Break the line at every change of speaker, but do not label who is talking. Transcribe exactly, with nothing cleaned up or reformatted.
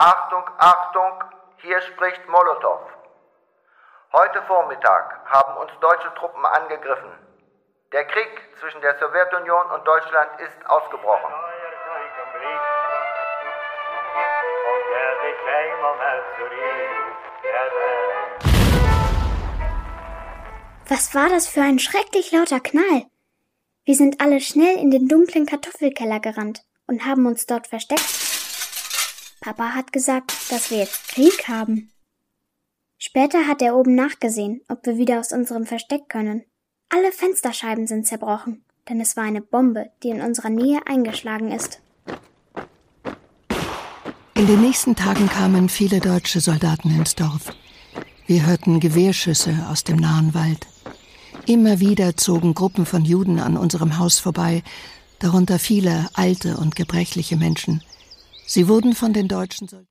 Achtung, Achtung, hier spricht Molotow. Heute Vormittag haben uns deutsche Truppen angegriffen. Der Krieg zwischen der Sowjetunion und Deutschland ist ausgebrochen.
Was war das für ein schrecklich lauter Knall? Wir sind alle schnell in den dunklen Kartoffelkeller gerannt und haben uns dort versteckt. Papa hat gesagt, dass wir jetzt Krieg haben. Später hat er oben nachgesehen, ob wir wieder aus unserem Versteck können. Alle Fensterscheiben sind zerbrochen, denn es war eine Bombe, die in unserer Nähe eingeschlagen ist.
In den nächsten Tagen kamen viele deutsche Soldaten ins Dorf. Wir hörten Gewehrschüsse aus dem nahen Wald. Immer wieder zogen Gruppen von Juden an unserem Haus vorbei, darunter viele alte und gebrechliche Menschen. Sie wurden von den deutschen Soldaten